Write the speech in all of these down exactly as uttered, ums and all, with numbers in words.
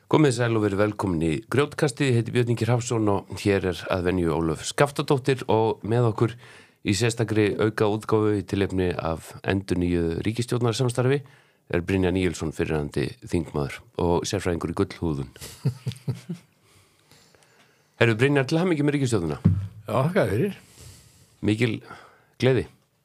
Komið sæl og verið velkomin í Grjótkastið, ég heiti Björn Ingi Hrafnsson og hér er að venju Ólöf Skaftadóttir og með okkur í sérstakri auka útgáfu í tilefni af endurnýju ríkisstjórnarsamstarfi er Brynjar Níelsson fyrrverandi þingmaður og sérfræðingur í gullhúðun. Herru Brynjar, til hamingju með ríkisstjórnina. Já, hvað fyrir? Mikil gleði.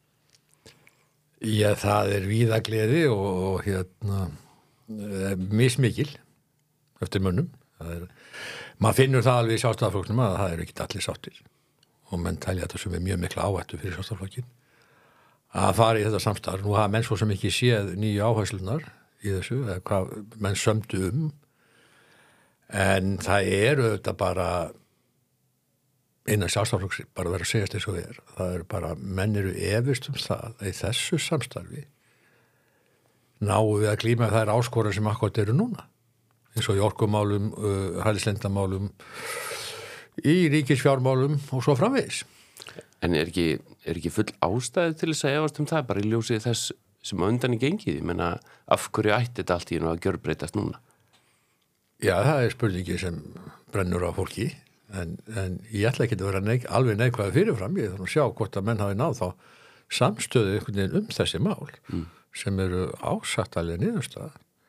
Já, það er víða gleði og, og hérna mismikil eftir mönnum. Það er, maður finnur það alveg í sjálfstæðarflokknum að það eru ekki allir sáttir og menn telja þetta sem er mjög mikla áhættu fyrir sjálfstæðarflokkin að fara í þetta samstarf. Nú hafa menn svo sem ekki séð nýju áherslunar í þessu, eða hvað menn sömdu um, en það eru þetta bara innan sjálfstæðarflokks bara verið að segjast eins og er. Það eru bara, menn eru efist um það að í þessu samstarfi náum við að glíma þær áskorar sem akkúrat eru núna. Eins og í orkumálum, uh, hælisleindamálum, í ríkisfjármálum og svo framvegis. En er ekki, er ekki full ástæði til þess að efast um það, bara í ljósi þess sem á undan í gengið? Ég menna, af hverju ætti þetta allt í einu að gjörbreytast núna? Já, það er spurningi sem brennur á fólki, en, en ég ætla ekki að vera neik, alveg neikvæða fyrirfram, ég þarf að sjá hvort að menn hafi náð þá samstöðu einhvern veginn um þessi mál, mm. sem eru ásættalega niðurstaða.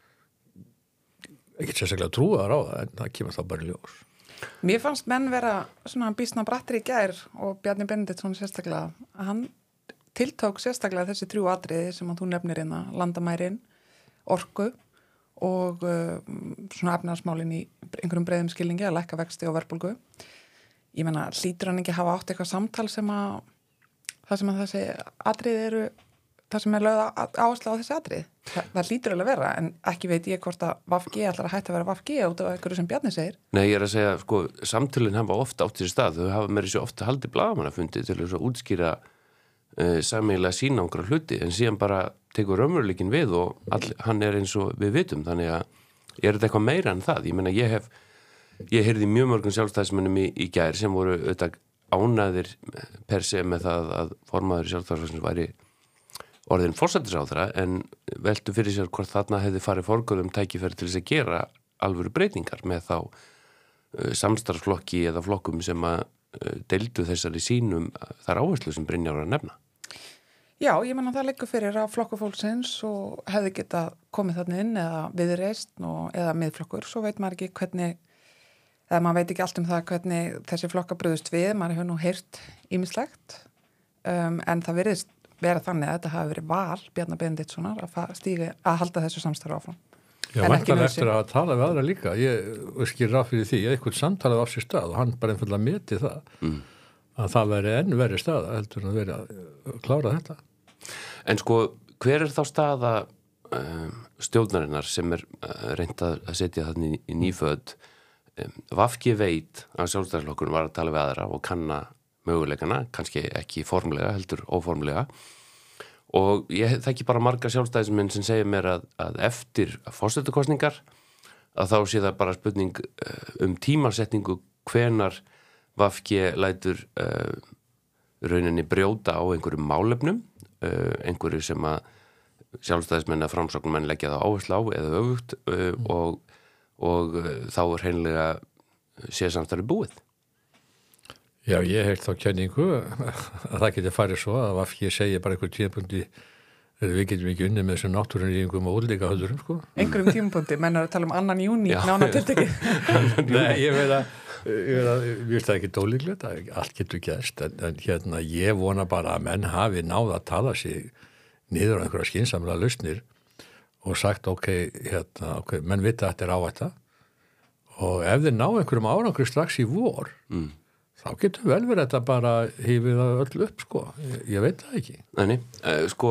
Ekki sérstaklega trúaðar á það, en það kemur þá bara í ljós. Mér fannst menn vera svona býsna brattir í gær og Bjarni Benediktsson sérstaklega, að hann tiltók sérstaklega þessi þrjú atriði sem að þú nefnir hérna, landamærin, orku og uh, svona efnahagsmálin í einhverjum breiðum skilningi að lækka vexti og verðbólgu. Ég meina, hlýtur hann ekki hafa átt eitthvað samtal sem að það sem að þessi atriði eru það sem er lögð áherslu á þessi atrið. Það, það lítur alveg að vera, en ekki veit ég hvort að V F G ætlar að hætta að vera V F G út af einhverju sem Bjarni segir. Nei, ég er að segja, sko, samtölin hafa ofta átt sér stað, þau hafa meira svo ofta haldið blaðamannafundi til þess að útskýra uh, sameiginlega sína einhverja hluti, en síðan bara tekur raunveruleikinn við og all, hann er eins og við vitum, þannig að er þetta eitthvað meira en það. Ég meina, ég hef, ég heyrði mjög mörgum sjálfstæðismönnum í, í gær sem voru auðvitað ánægðir per se með það að formaður sjálfstæðisflokksins væri orðin forsætisráðherra, en veltu fyrir sér hvort þarna hefði farið forgöðum tækifæri til þess að gera alvöru breytingar með þá uh, samstarfsflokki eða flokkum sem að uh, deildu þessari sínum uh, þar áherslu sem Brynjar var að nefna. Já, ég menna það liggur fyrir að flokku fólksins og hefði geta komið þarna inn eða viðreist og, eða miðflokkur, svo veit maður ekki hvernig, eða maður veit ekki allt um það hvernig þessi flokka brugðust við, maður hefur nú heyrt ýmislegt, um, en það virðist vera þannig að þetta hafi verið val Bjarna Benediktssonar að stíga að halda þessu samstarfi áfram. Já, vantarlega eftir að tala við aðra líka. Ég skil ráð fyrir því, eitthvað samtalið á sér stað og hann bara einfallega meti það mm. að það veri enn verið staða heldur að veri að klára þetta. En sko, hver er þá staða um, stjórnarinnar sem er uh, reynt að setja þannig í, í nýfödd? Um, V F G veit að sjálfstæðisflokkurinn var að tala við aðra og kanna möguleikana, kannski ekki formlega, heldur óformlega og ég þekki bara marga sjálfstæðismenn sem segja mér að, að eftir forsetakosningar að þá sé það bara spurning um tímasetningu hvenar V F G lætur uh, rauninni brjóta á einhverjum málefnum, uh, einhverju sem að sjálfstæðismenn að framsóknarmenn leggja það áherslu á eða öfugt uh, mm. og, og uh, þá er hreinlega sé samstarfið búið. Já, ég held þá kenningu að það geti farið svo að V F G segja bara einhver tímapunkti við getum ekki unnið með þessum náttúrunýjungum og útlíka höldurum, sko. Einhverjum tímapunkti, menn er að tala um annan júní, nána tiltekið. Nei, ég veit að, ég veit að, ég veist það ekki dólíklegt, allt getur gerst, en, en hérna, ég vona bara að menn hafi náð að tala sig niður á einhverja skynsamlega lausnir og sagt, ok, hérna, ok, menn vita að þetta er áhætta og ef þeir ná einhverjum árangri strax í vor, mm. þá getur vel verið þetta bara hífið það öll upp, sko. Ég, ég veit það ekki. Nei, uh, sko,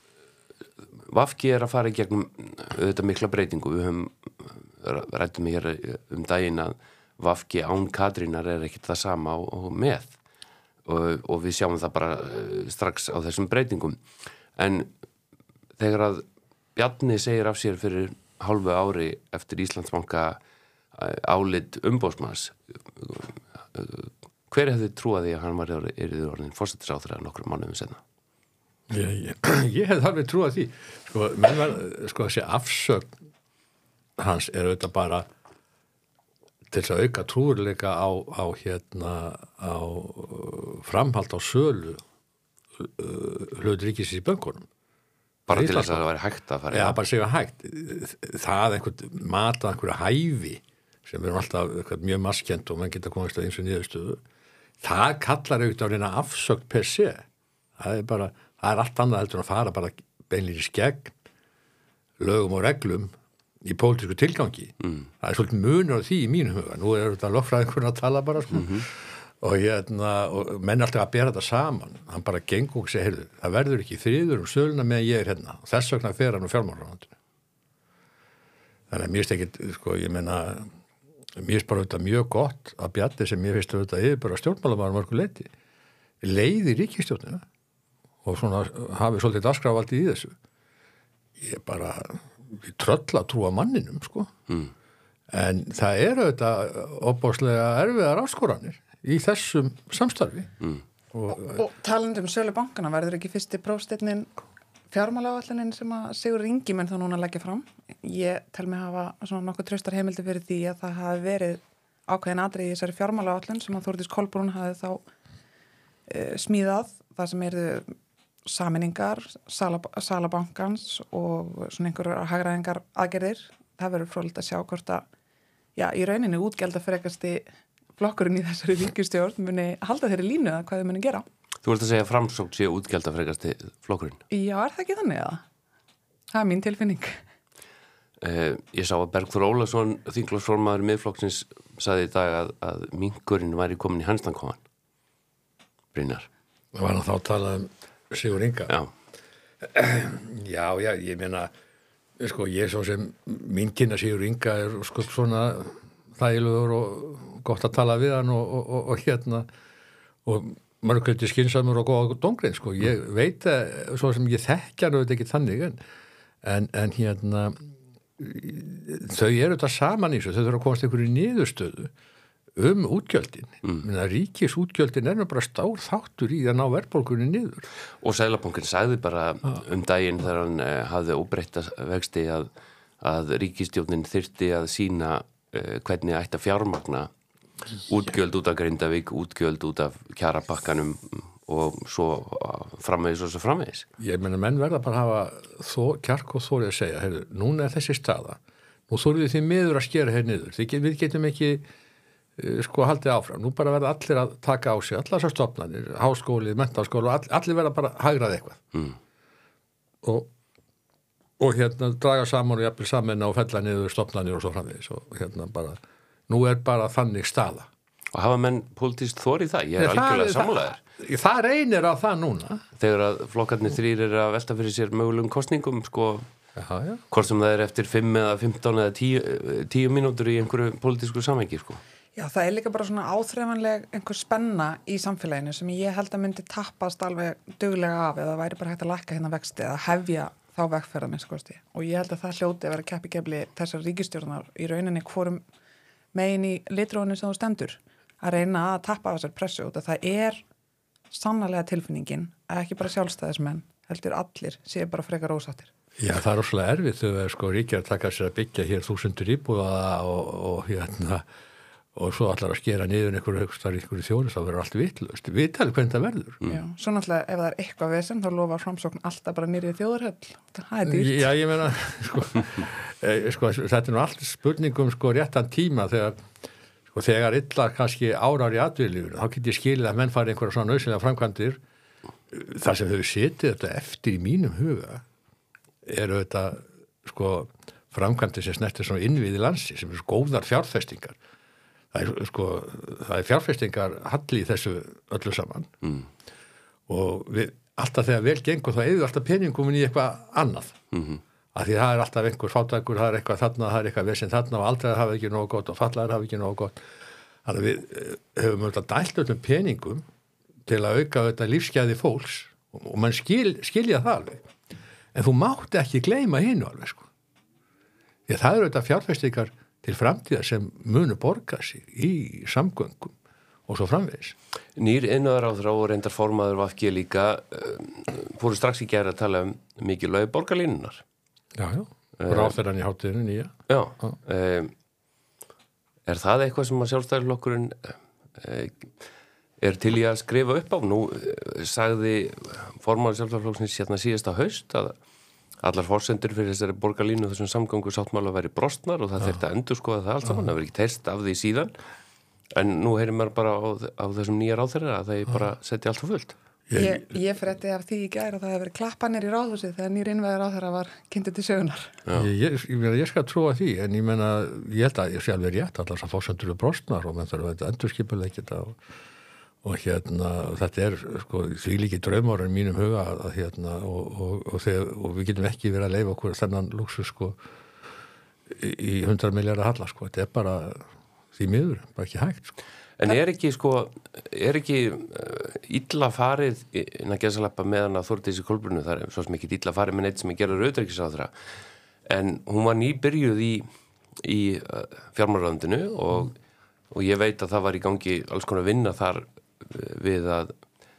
V F G er að fara í gegnum auðvitað mikla breytingu. Við höfum rættum hér um daginn að V F G án Katrínar er ekkert það sama og, og með. Og, og við sjáum það bara strax á þessum breytingum. En þegar að Bjarni segir af sér fyrir hálfu ári eftir Íslandsbanka álit umboðsmanns, hver hefði trúað því að hann var yrði orðin forsætisráðherra nokkrum mánuðum seinna? Ég, ég, ég hefði alveg trúað því. Sko, menn var, sko þessi afsögn hans er auðvitað bara til þess að auka trúurleika á, á hérna á uh, framhald á sölu uh, hlut ríkisins í bönkunum. Bara til þess að það væri hægt að fara. Já, bara segja hægt. Það einhvern mat að einhverju hæfi sem er alltaf mjög maskent og mann geta komast að eins og niðurstöðu. Það kallar auðvitað á reyna afsögn per se. Það er bara, það er allt annað heldur að fara bara beinlínis gegn lögum og reglum í pólitísku tilgangi. Mm. Það er svolítið munur á því í mínum huga. Nú er þetta lögfræðingur að tala bara sko. Mm-hmm. Og, hérna, og menn alltaf að bera þetta saman. Hann bara gengur og segir, heyrðu, það verður ekki friður um söluna meðan ég er hérna. Og þess vegna fer hann úr fjármálaráðuneytinu. Þannig að mér finnst ekki, sko, ég meina, mér finnst bara auðvitað mjög gott að Bjarni sem mér finnst auðvitað yfirbara stjórnmálamaður mörgu leyti, leiði ríkisstjórnina og svona hafi svolítið dagskrárvaldi í þessu. Ég bara, ég tröll að trúa manninum, sko. Mm. En það eru auðvitað opbáslega erfiðar áskoranir í þessum samstarfi. Mm. Og, og, og talandi um sölu bankana, verður ekki fyrsti prófsteinnin fjármálaáætlunin sem að Sigurður Ingimenn þá núna leggja fram? Ég tel mig hafa svona nokkuð traustar heimildi fyrir því að það hafi verið ákveðin atriði í þessari fjármálaáætlun sem að Þórdís Kolbrún hafi þá e, smíðað, það sem eru sameiningar, sala, sala bankans og svona einhverjar hagræðingar aðgerðir. Það verður fróðilegt að sjá hvort að, já, í rauninni útgjaldafrekasti flokkurinn í þessari ríkisstjórn muni halda þeirri línu að hvað þau muni gera. Þú ert að segja að Framsókn sé útgjaldafrekasti flokkurinn? Já, er það ekki þannig eða? Það er mín tilfinning. Eh, ég sá að Bergþór Ólason, þingflokksformaður Miðflokksins, sagði í dag að, að minkurinn væri komin í Hanstankofann. Brynjar. Það var hann þá að tala um Sigur Inga. Já. Já, já, ég meina, sko, ég svo sem mín kynna Sigur Inga er sko svona þægilegur og gott að tala við hann og, og, og, og hérna og mörgleiti skynsamur og góða dóngrein, sko. Ég veit að, svo sem ég þekkja hann auðvitað ekki þannig, en, en, en hérna þau eru þetta saman í þessu, þau þurfa að komast einhverju niðurstöðu um útgjöldin. Mm. Menna, ríkis útgjöldin er nú bara stór þáttur í að ná verðbólgunni niður. Og Seðlabankinn sagði bara ah. um daginn þegar hann eh, hafði óbreytta vexti að, að ríkisstjórnin þyrfti að sína eh, hvernig ætti að fjármagna útgjöld út af Grindavík, útgjöld út af kjarapakkanum og svo framvegis og svo framvegis. Ég meina, menn verða bara að hafa þó, kjark og þórið að segja, heyrðu, núna er þessi staða, nú þurfið þið miður að skera hér niður, þið, við getum ekki uh, sko haldið áfram, nú bara verða allir að taka á sig, allar þessar stofnanir, háskóli, menntaskóli, all, allir verða bara hægrað eitthvað mm. og, og hérna draga saman og jafnvel saman og fella niður stofnanir og svo framvegis og hérna bara, nú er bara þannig staða. Og hafa menn pólitískt þorið það? Ég er Nei, algjörlega sammálaður. Það, það reynir á það núna. Þegar að flokkarnir þrír er að velta fyrir sér mögulegum kostningum, sko, já, já. Hvort sem það er eftir fimm eða fimmtán eða tíu, tíu mínútur í einhverju pólitísku samhengi, sko. Já, það er líka bara svona áþreifanleg einhver spenna í samfélaginu sem ég held að myndi tappast alveg duglega af eða væri bara hægt að lækka hérna vexti eða hefja þá vegferð að minnst kosti. Og ég held að það hljóti að vera keppikefli þessar ríkisstjórnar í rauninni hvorum megin í litróinu sem þú stendur að reyna að tappa af þessar pressu út að það er sannarlega tilfinningin að ekki bara sjálfstæðismenn heldur allir séu bara frekar ósáttir. Já, það er rosalega erfitt þegar sko ríkir að taka sér að byggja hér þúsundur íbúða og, og hérna og svo allar að skera niður einhverju högstar í einhverju þjónu þá verður allt vitlaust. Við talum hvernig það verður. Mm. Já, svo náttúrulega ef það er eitthvað vesen þá lofa Framsókn alltaf bara nýrið þjóðarhöll. Það er dýrt. Já, ég meina sko, sko þetta er nú allt spurningum sko réttan tíma þegar og þegar illa kannski árar í atvinnulífinu, þá get ég skilið að menn fari einhverja svona nauðsynlega framkvæmdir. Það sem þau setið þetta eftir í mínum huga eru þetta sko framkvæmdir sem snertir svona innviði landsi sem eru góðar fjárfestingar. Það er sko, það er fjárfestingar halli í þessu öllu saman. Mm. Og við, alltaf þegar vel gengur þá eða alltaf peningum í eitthvað annað. Mm-hmm. Af því það er alltaf einhver fátækur, það er eitthvað þarna, það er eitthvað vesinn þarna og aldraðir hafa ekki nógu gott og fallaðir hafa ekki nógu gott. Þannig að við höfum auðvitað dælt öllum peningum til að auka auðvitað lífsgæði fólks og, og mann skil, skilja það alveg. En þú mátti ekki gleyma hinu alveg, sko. Því að það eru auðvitað fjárfestingar til framtíðar sem munu borga sig í samgöngum og svo framvegis. Nýr iðnaðarráðherra og reyndar formaður V G líka um, fóru strax í gær að tala um mikilvægi borgarlínunnar. Já, já, ráðherran í hátíðinu nýja. Já, um, er það eitthvað sem að sjálfstæðisflokkurinn er til í að skrifa upp á? Nú sagði formaður sjálfstæðisflokksins hérna síðasta haust að allar forsendur fyrir þessari borgarlínu þessum samgangu sáttmála væri brostnar og það þurfti að endurskoða það allt saman, það verið ekki teist af því síðan, en nú heyrir maður bara á, á þessum nýja ráðherra að það bara setja allt á fullt. Ég, ég frétti af því í gær og það hefur verið klappanir í ráðhúsi þegar nýr innvæður ráðherra var kynntur til sögunar. Ég, ég, ég, ég skal trúa því, en ég menna, ég held að ég sé alveg rétt, allar þessar forsendur eru brostnar og menn þarf að endurskipuleggja þetta og og hérna, þetta er sko því líki draumar en mínum huga að hérna og, og, og, þegar, og við getum ekki verið að leyfa okkur þennan luxus sko í hundra milljarða halla sko, þetta er bara því miður, bara ekki hægt sko. En er ekki sko, er ekki uh, illa farið innan gesalappa meðan að Þórdísi Kolbrúnu, það er svo sem ekki illa farið með neitt sem er gerður auðvitaðriksráðherra, en hún var nýbyrjuð í, í uh, fjármálaráðuneytinu og, mm. og ég veit að það var í gangi alls konar vinna þar við að,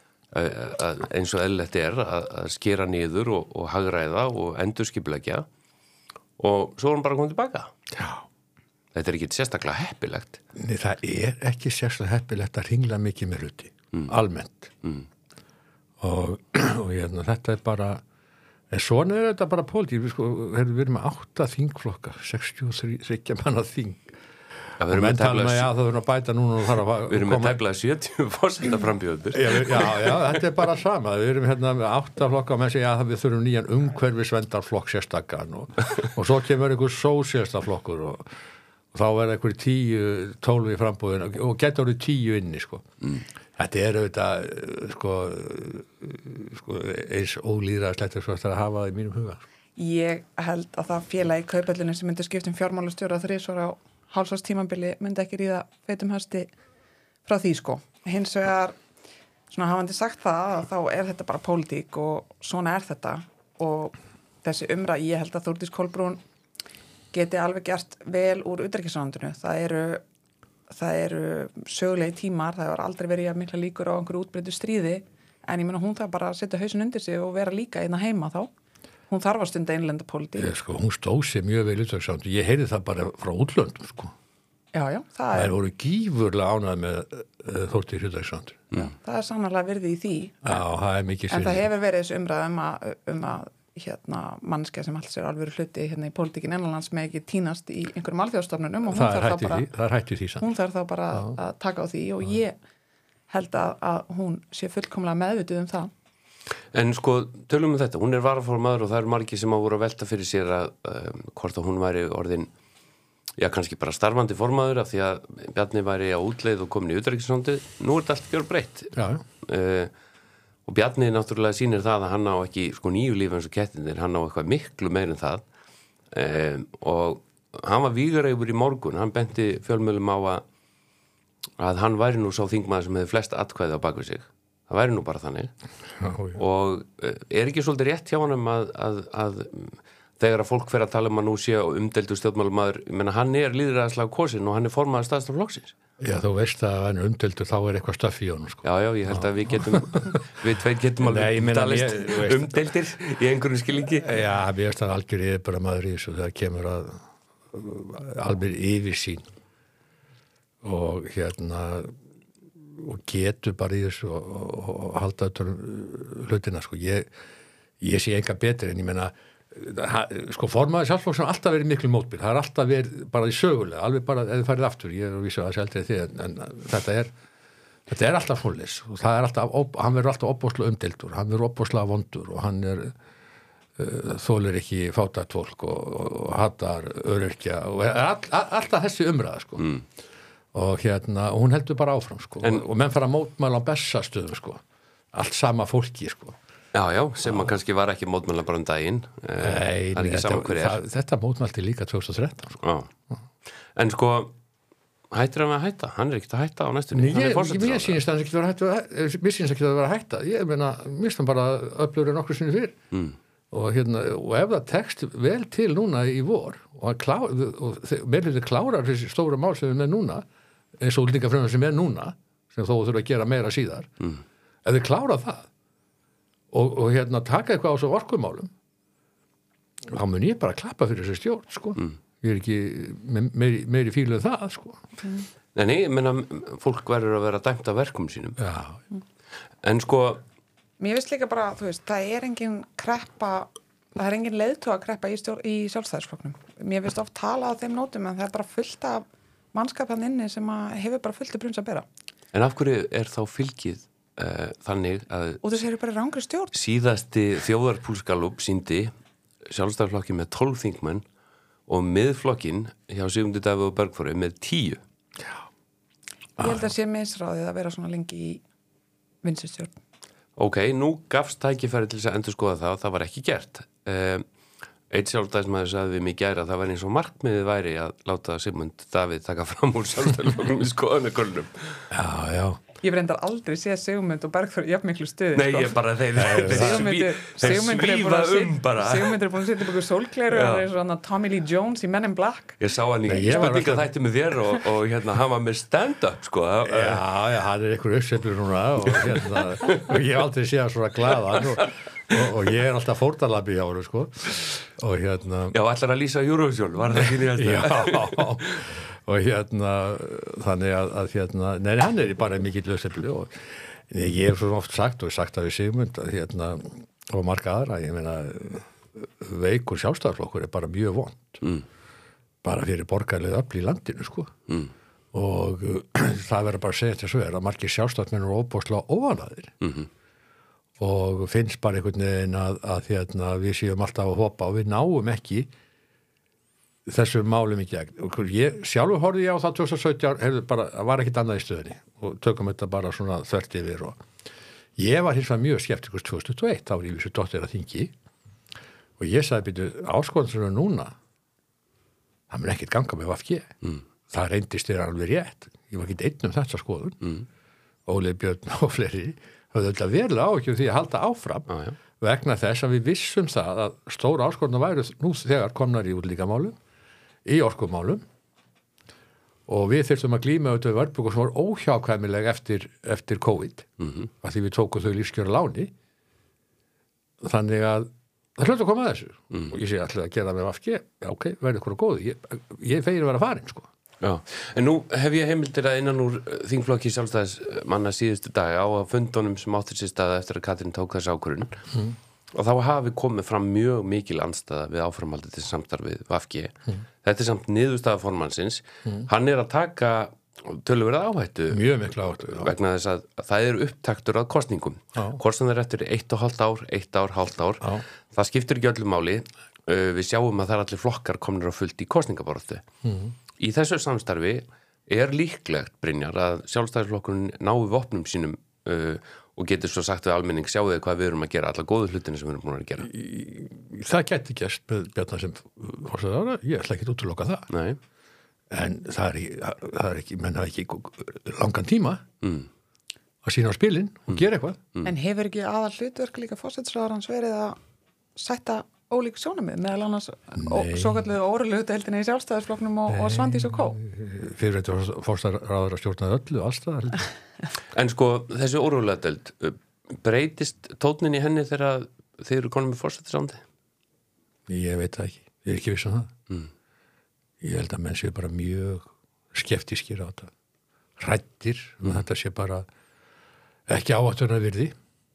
að eins og eðlilegt er að, að skera niður og, og hagræða og endurskipuleggja og svo er hann bara komið tilbaka. Já. Þetta er ekki sérstaklega heppilegt. Nei, það er ekki sérstaklega heppilegt að hringla mikið með hluti, mm. almennt. Mm. Og, og hérna, þetta er bara, en svona er þetta bara pólitík, við, sko, við erum með átta þingflokka, sextíu og þrjú manna þing. Já, við erum með tefla, já, það verður að bæta núna og þarf að við erum með tefla sjötíu forseta frambjóður. Já, já, já, þetta er bara sama. Við erum hérna með átta flokka og með sig, já, við þurfum nýjan umhverfisverndarflokk sérstakann og, og svo kemur einhver sósíalistaflokkur og, og þá verður einhver tíu, tólf í frambúðin og, og getur orðið tíu inni, sko. Mm. Þetta er auðvitað, sko, sko eins ólýðræðislegt svo að hafa það í mínum huga. Ég held að það félag í Kauphöllinu sem myndi skipta um fjármálastjóra þrisvar á hálfsás tímabili myndi ekki ríða feitum hösti frá því sko. Hins vegar, svona hafandi sagt það, þá er þetta bara pólitík og svona er þetta og þessi umræð, ég held að Þórdís Kolbrún geti alveg gert vel úr utanríkisráðuneytinu. Það eru, það eru sögulegi tímar, það hefur aldrei verið að mikla líkur á einhverju útbreiddu stríði, en ég meina hún þarf bara að setja hausinn undir sig og vera líka einna heima þá. Hún þarf að stunda innlenda pólitík. Ég, sko, hún stóð sér mjög vel utanríkisráðuneytinu. Ég heyrði það bara frá útlöndum, sko. Já, já, það er... Það voru gífurlega ánægð með uh, Þórdísi utanríkisráðuneytinu. Já, það er sannarlega virði í því. Já, það er mikið sér. En það hefur verið þessu umræð um að, um að hérna, mannskja sem alls er alveg hluti hérna í pólitíkin innanlands með ekki tínast í einhverjum alþjóðstofnunum og hún þarf þá bara, það er hætt í því, hún þarf þá bara að taka á því og Já. Ég held að, að hún sé fullkomlega meðvituð um það. En sko, tölum um þetta, hún er varaformaður og það eru margir sem á voru að velta fyrir sér að um, hvort að hún væri orðin, já kannski bara starfandi formaður af því að Bjarni væri á útleið og komin í utanríkisráðuneytið. Nú er þetta allt gjörbreytt. Já. Uh, og Bjarni náttúrulega sýnir það að hann á ekki sko nýju líf eins og kettinir, hann á eitthvað miklu meir en það. Um, og hann var vígareifur í morgun, hann benti fjölmiðlum á að, að hann væri nú sá þingmaður sem hefði flest atkvæði á baku sig. Það væri nú bara þannig já, já. Og er ekki svolítið rétt hjá hann að, að, að þegar að fólk fer að tala um að nú sé umdeildur stjórnmálumaður, ég meina hann er lýðræðislega kosin og hann er formaður stærðstaflokksins. Já, þú veist að hann er umdeildur, þá er eitthvað stöff í honum sko. Já, já, ég held að við getum við tveir getum alveg talist umdeildir í einhverjum skilningi. Já, mér veist að algjör er bara maður í þessu þegar kemur að alveg yfirsýn og hérna og getur bara í þessu og, og, og halda þetta hlutina sko. Ég, ég sé enga betri en ég meina sko formaður sjálfsflokks sem alltaf verið miklu mótbyr, það er alltaf verið bara í sögulega, alveg bara eða farið aftur, ég er að vísa að sjálfdreið því en, en þetta er þetta er allaf fóllis og það er alltaf, hann verður alltaf opbóðslega umdeildur, hann verður opbóðslega vondur og hann er uh, þólir ekki fátækt fólk og, og, og hattar öryrkja og all, all, alltaf þessi umræða sko mm. og hérna, og hún heldur bara áfram sko en, og, og menn fara að mótmæla á Bessastöðum sko, allt sama fólki sko. Já, já, sem að kannski var ekki mótmæla bara um daginn. Nei, það er ekki saman hver er. Það, þetta mótmælti líka tvö þúsund og þrettán sko. Já. En sko, hættir hann að hætta? Hann er ekkert að hætta á næstunni. Nei, ég, ég, mér sýnist að það ekki mér sýnist ekki að það vera að hætta. Ég meina, mér finnst bara öflugur en okkur sinni fyrr. Mm. Og, hérna, og ef það tekst vel til núna í vor og, klá, og meðlítið klárar þessi stóra mál sem við með núna eins og líka frumar sem er núna sem þó þurfa að gera meira síðar mm. ef þið klára það og, og hérna taka eitthvað á svo orkumálum þá mun ég bara klappa fyrir þessi stjórn sko. mm. ég er ekki me- meiri, meiri fílu en það, sko. Nei, nei, ég meina, fólk verður að vera dæmt af verkum sínum. Já. En sko, Mér finnst líka bara, þú veist, það er engin kreppa, það er engin leiðtóga kreppa í, stjór, í sjálfstæðisflokknum. Mér finnst oft tala á þeim nótum en það er bara fullt af mannskapan inni sem að hefur bara fullt af brunns að bera. en af hverju er þá fylgið uh, þannig að Og þessi eru bara rángri stjórn. síðasti þjóðarpúlsgalup síndi sjálfstæðisflokki með tólf þingmenn og miðflokkin hjá Sigmundi Davíð og Bergþóri með tíu. Ég held að sé misráðið að vera svona lengi í vinsistjórn. Ok, nú gafst tækifæri til þess að endur skoða það og það var ekki gert. Um, Eitt sjálfstæðismæður sagði við mig í gær að það væri eins og markmiðið væri að láta Sigmund Davíð taka fram úr sjálfstæðisflokknum í skoðanakönnunum. Já, já. Ég reyndar aldrei séð Sigmund og Bergþór jafn miklu stuði. Nei, ég bara þeir, þeir, Sigmundur þeir Sigmundur er búin svífa að um bara. Sigmundur er búin að setja upp ykkur sólkleiru og það er svona Tommy Lee Jones í Men in Black. Ég sá hann í Nei, ég var spurninga alltaf- þætti með þér og, og hérna, hann var með stand-up, sko. Já, já, hann er einhver uppseflur núna og, hérna, og ég hef aldrei séð hann svona glaðan og, og, og ég er alltaf fórnarlambi hjá hann, sko. Og hérna... Já, ætlar að lýsa Eurovision, var það ekki nýjast? Já, og hérna, þannig að, að hérna, neini, hann er bara mikill uppseflu og ég hef svo oft sagt og sagt það við Sigmund að hérna, og marga aðra, ég meina, veikur sjálfstæðarflokkur er bara mjög vond. Mm. Bara fyrir borgarlega öfl í landinu, sko. Mm. Og uh, það verður bara að segja þetta svo er að margir sjálfstæðsmenn eru óbúslega óvanaðir Mhm. og finnst bara einhvern veginn að, að hérna, við séum alltaf að hopa og við náum ekki þessum málum í gegn. Og ég, sjálfur horfði ég á það tvö þúsund og sautján, heyrðu, bara, það var ekkit annað í stöðinni og tökum þetta bara svona þvert yfir og ég var hins vegar mjög skeptikus tvö þúsund og eitt, þá var ég vissu dóttir að þingi og ég sagði býtu áskoðan núna, það mun ekkit ganga með V F G. Mm. Það reyndist þér alveg rétt. Ég var ekki einn um þetta skoðun. Mm. Óli Björn og fleiri höfðu þetta verulega áhyggjum því að halda áfram Ah, já. vegna þess að við vissum það að stóra áskoðuna væru nú þegar komnar í útlíkamálum, í orkumálum og við þurftum að glíma auðvitað við verðbólgu sem var óhjákvæmileg eftir, eftir COVID mm-hmm. að því við tókum þau lífskjöra láni þannig að það hlut að koma að þessu mm. og ég sé alltaf að gera það með V F G, já ok, verður ykkur góði ég, ég fegir að vera farin sko. Já, en nú hef ég heimildir að innan úr þingflokki sjálfstæðismanna síðustu dag á að fundunum sem áttur sér staða eftir að Katrín tók þessi ákvörðun mm. og þá hafi komið fram mjög mikil andstaða við áframhaldið til samstarfið V F G. Mm. Þetta er samt niðurstaða formannsins. Mm. Hann er að taka töluverða áhættu mjög mikla áhættu já. Vegna þess að það er upptaktur að kostningum. Kostningum er eftir eitt og hálft ár, eitt ár, hálft ár. Já. Það skiptir ekki öllu máli. Við sjáum að það er allir flokkar komnir á fullt í kostningaborðu. Mm. Í þessu samstarfi er líklegt, Brynjar, að sjálfstæðisflokkurinn nái vopnum sínum uh, og getur svo sagt við almenning, sjáu þið hvað við erum að gera, alla góðu hlutinu sem við erum búin að gera. Í, það geti gerst með Bjarnar sem fórstæðara, ég ætla ekki að útiloka það. Nei. En það er, það er ekki, menn hafa ekki langan tíma mm. að sína á spilin og mm. gera eitthvað. Mm. En hefur ekki aðal hlutverk líka forsætisráðarans verið að sætta ólík sjónamið meðal annars svo kalluðu órulegu deildina í sjálfstæðisflokknum og, og Svandís og Kó? Fyrir þetta fórstæðaráður að stjórnaði öllu allstæðar. En sko, þessi órulega deild, breytist tónnin í henni þegar þið eru konum með forsætisráðandi? Ég veit það ekki, ég er ekki viss um það. Mm. Ég held að menn séu bara mjög skeptískir á þetta. Hræddir, mm. þetta sé bara ekki áhætturnar virði.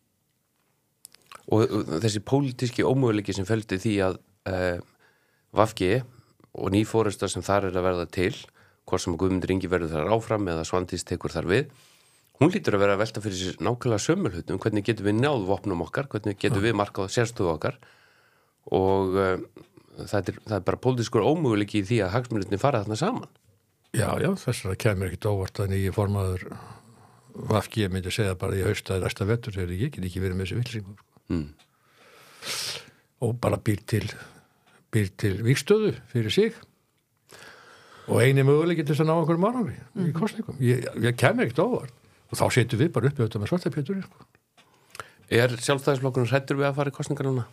Og þessi pólitíski ómöguleiki sem feldi því að uh, V F G og nýfórestar sem þar er að verða til, hvort sem Guðmundur Ingi verður þar áfram eða Svandís tekur þar við, hún lítur að vera að velta fyrir sér nákvæmlega sömulhutnum, hvernig getum við náð vopnum okkar, hvernig getum ja. við markað sérstöðu okkar og uh, það, er, það er bara pólitískur ómöguleiki í því að hagsmunirnir fara þarna saman. Já, já, þess að kemur ekkit óvart að nýji formaður V F G myndi segja bara í haustaði næsta vetur þegar ég get ekki verið með þessi villsingum sko. Mm. Og bara býr til býr til víkstöðu fyrir sig og eini möguleiki til þess að ná einhverjum árangri mm. í kostningum. Ég, ég kemur ekkert óvart og þá setjum við bara upp auðvitað með svartapéturinn sko. Er sjálfstæðisflokkurinn hræddur við að fara í kostningar núna?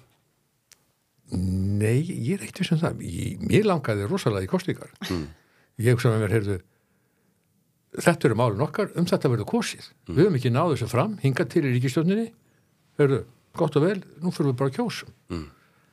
Nei, ég er ekkert sem það. Ég, mér langaði rosalega í kostningar. Mm. Ég hugsa með mér, heyrðu, þetta eru málun okkar, um þetta verður kosið. Mm. Við höfum ekki náðu þessu fram, hingað til í ríkisstjórninni, heyrðu, gott og vel, nú fyrir við bara að kjósa. Mm.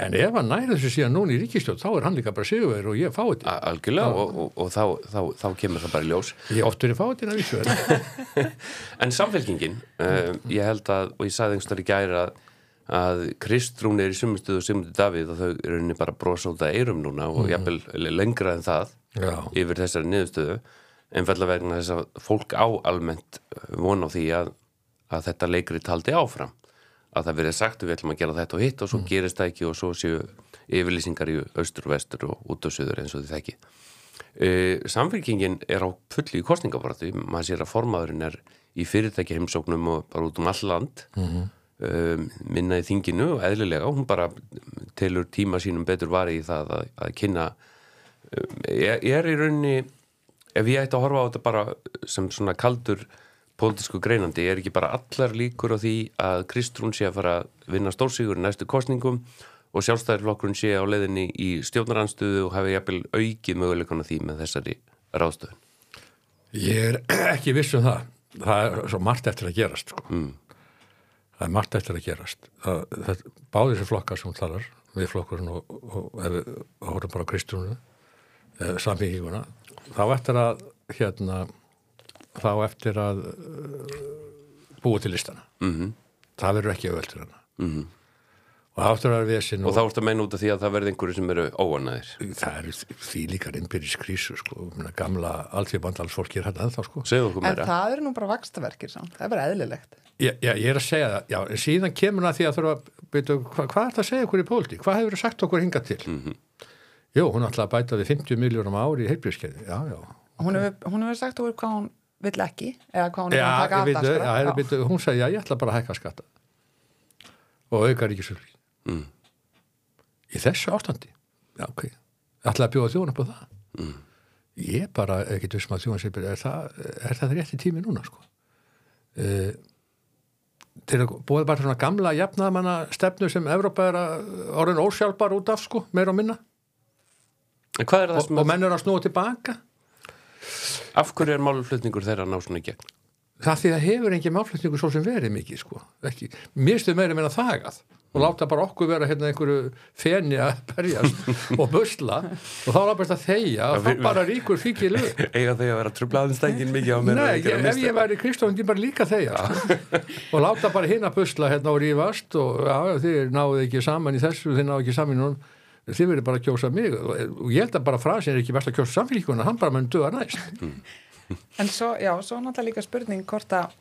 En ef hann næri þessu síðan núna í ríkisstjórn, þá er hann líka bara sigurvegir og ég fáið þetta. Algjörlega og, og, og þá, þá, þá kemur það bara í ljós. Ég óttur í fáið þetta að vísu. En samfélkingin, uh, ég held að, og ég sagði einhverstað í gæri að, að Kristrún er í sumustuðu og Sigmundur Davíð og þau eru henni bara brosa út að eyrum núna og mm. jafnvel lengra en það Já. Yfir þessari niðurstöðu, einfallega vegna þess að fólk á almennt von á því að, að þetta leikrit haldi áfram. Að það verið sagt við ætlum að gera þetta og hitt og svo mm. gerist það ekki og svo séu yfirlýsingar í austur og vestur og út og suður eins og þið þekki. Uh, Samfylkingin er á fullu í kosningabaratu, maður sér að formaðurinn er í fyrirtæki heimsóknum og bara út um all land, mm-hmm. um, minna í þinginu og eðlilega, hún bara telur tíma sínum betur vari í það að, að kynna, um, ég, ég er í rauninni, ef ég ætti að horfa á þetta bara sem svona kaldur pólitísku greinandi, er ekki bara allar líkur á því að Kristrún sé að fara að vinna stórsigur í næstu kosningum og sjálfstæðisflokkurinn sé á leiðinni í stjórnarandstöðu og hafi jafnvel aukið möguleikana því með þessari ráðstöðun? Ég er ekki viss um það. Það er svo margt eftir að gerast. Sko. Mm. Það er margt eftir að gerast. Það, það, báðir þessi flokkar sem talar, við flokkurinn og, og, og ef við horfum bara á Kristrúnu, samfélkinguna, þá eftir að hérna þá eftir að uh, búa til listana. Mm-hmm. Það verður ekki auðveldur hana. Mm-hmm. Og það eftir að vera vesin. Og, og þá ertu að meina út af því að það verði einhverju sem eru óanæðir. Það er því líka innbyrðis krísu, sko. Gamla alþjóðbandalsfólki er hérna ennþá, sko. Segðu okkur meira. En það eru nú bara vaxtaverkir samt. Það er bara eðlilegt. Já, já, ég er að segja það. Já, en síðan kemur það því að þurfa að byrja, hva, hvað er það að segja okkur í pólitík? Hvað hefur það sagt okkur hingað til? Mm-hmm. Jú, hún ætlaði að bæta við fimmtíu milljónum á ári í heilbrigðiskerfið. Já, já. Hún hefur, hún hefur sagt okkur hvað hún vill ekki, eða hvað hún er að taka af dagskrá. Já, já, byrju, hún sagði, já, ég ætla bara að hækka skatta og auka ríkisfjöldi. Mm. Í þessu ástandi, já, ok, ég ætla að bjóða þjóna upp á það. Mm. Ég bara, ekkert vissum að þjóna sér, er það, er það rétti tími núna, sko? Uh, til að búið bara svona gamla jafnaðamanna stefnu sem Evrópa er að orðin ósjálfbar út af, sko, meira og minna. En hvað er það og, sem að... og menn er að snúa tilbaka. Af hverju er málflutningur þeirra ná svona í gegn? Það því að hefur engin málflutningur svo sem verið mikið, sko. Ekki. Mér stuð meira meina þagað og láta bara okkur vera hérna einhverju feni að berjast og busla og þá lápast að þegja og þá bara ríkur fíkir lög. Eiga þau að vera trublaðinstængin mikið á mér? Nei, ég, ef ég væri Kristján, ég bara líka þegja og láta bara hinn að busla hérna og rífast og já, þið náðu ekki saman í þessu, þið náðu ekki saman í núna. Þið verður bara að kjósa mig og ég held að bara frasin er ekki best að kjósa samfélkuna, hann bara menn döða næst. Mm. En svo, já, svo náttúrulega líka spurning hvort að